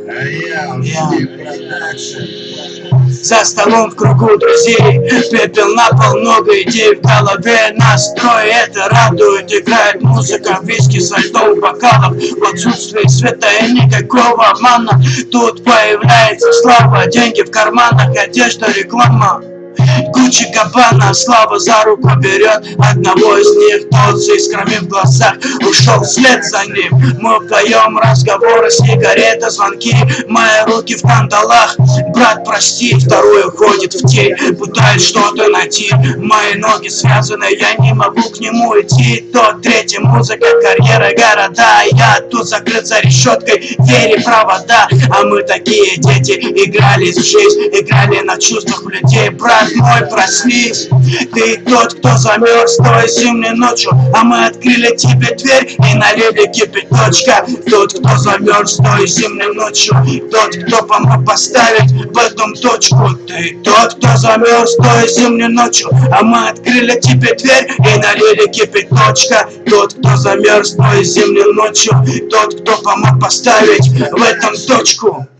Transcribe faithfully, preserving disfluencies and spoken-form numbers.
За столом в кругу друзей, пепел на пол, много идей в голове. Настрой это радует, играет музыка, виски со льдом в бокалах. В отсутствии света и никакого обмана тут появляется слава, деньги в карманах, одежда, реклама. Гуччи Габбана, Слава за руку берет одного из них, тот с искрами в глазах ушел вслед за ним. Мы вдвоем, разговоры, сигареты, звонки, мои руки в кандалах. Брат, прости, второй уходит в тень, пытаюсь что-то найти. Мои ноги связаны, я не могу к нему идти. Тот третий, музыка, карьера, города. Я тут закрыт за решеткой, двери, провода. А мы такие дети, игрались в жизнь, играли на чувствах людей. Брат мой, проснись, ты тот, кто замерз той зимней ночью, а мы открыли тебе дверь и налили кипяточка. Тот, кто замерз той зимней ночью, тот, кто помог поставить в этом точку. Ты тот, кто замерз той зимней ночью, а мы открыли тебе дверь и налили кипяточка. Тот, кто замерз той зимней ночью, тот, кто помог поставить в этом точку.